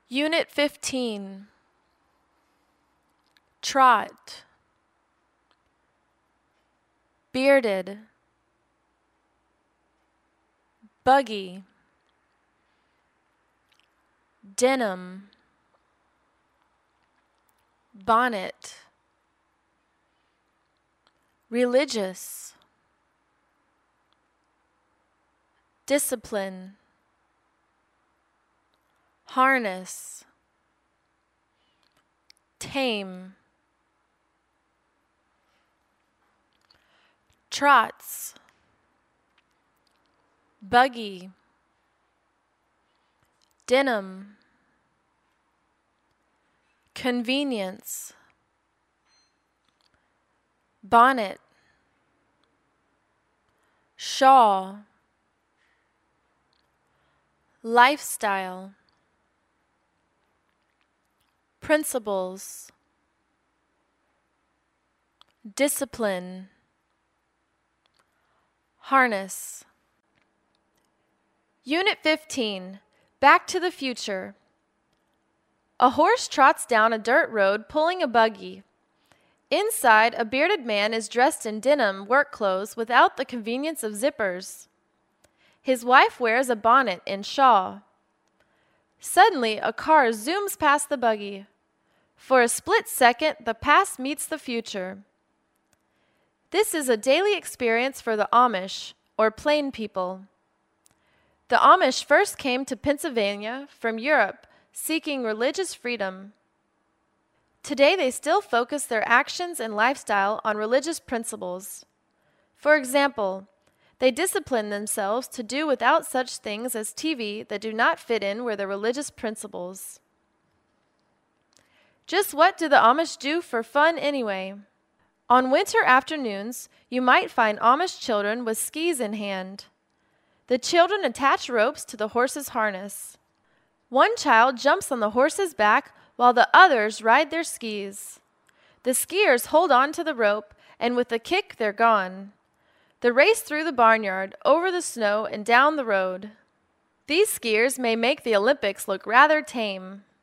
Unit 15. Trot. Bearded. Buggy. Denim. Bonnet. Religious. Discipline. Harness. Tame. Trots. Buggy. Denim. Convenience. Bonnet. Shawl. Lifestyle. Principles. Discipline. Harness. Unit 15. Back to the Future. A horse trots down a dirt road pulling a buggy. Inside, a bearded man is dressed in denim work clothes without the convenience of zippers. His wife wears a bonnet and shawl. Suddenly, a car zooms past the buggy. For a split second, the past meets the future. This is a daily experience for the Amish, or plain people. The Amish first came to Pennsylvania from Europe, seeking religious freedom. Today, they still focus their actions and lifestyle on religious principles. For example, they discipline themselves to do without such things as TV that do not fit in with their religious principles. Just what do the Amish do for fun anyway? On winter afternoons, you might find Amish children with skis in hand. The children attach ropes to the horse's harness. One child jumps on the horse's back while the others ride their skis. The skiers hold on to the rope, and with a kick, they're gone. The race through the barnyard, over the snow, and down the road. These skiers may make the Olympics look rather tame.